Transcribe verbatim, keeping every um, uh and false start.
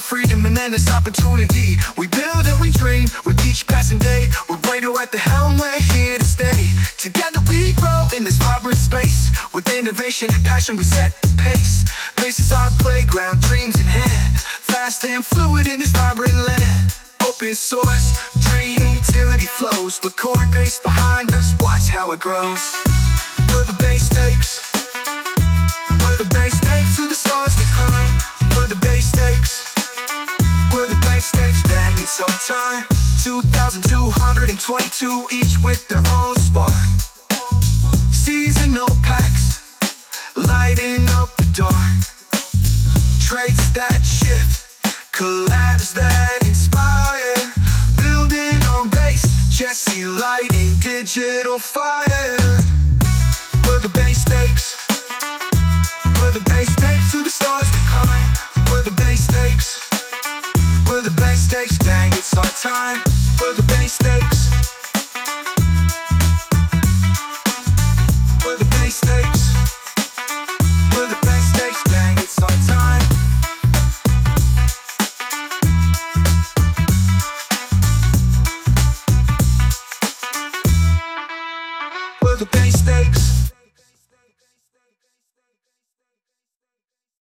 freedom and endless opportunity. We build and we dream with each passing day. We're brighter at the helm, we're here to stay. Together we grow in this vibrant space. With innovation and passion we set the pace. This is our playground, dreams in hand. Fast and fluid in this vibrant land. Open source, dream utility flows. With core base behind us, watch how it grows. Where the bass takes, where the bass takes to the stars to climb. Where the bass takes, where the bass takes, that needs some time. Two thousand two hundred twenty-two, each with their own spark. Seasonal packs, lighting up the dark. Traits that shift, collabs that inspire. Building on bass, Jesse lighting digital fire. Where the bass takes, where the bass takes to the stars to climb. Where the bass takes, where the bass takes, dang it's our time. Where the bass takes.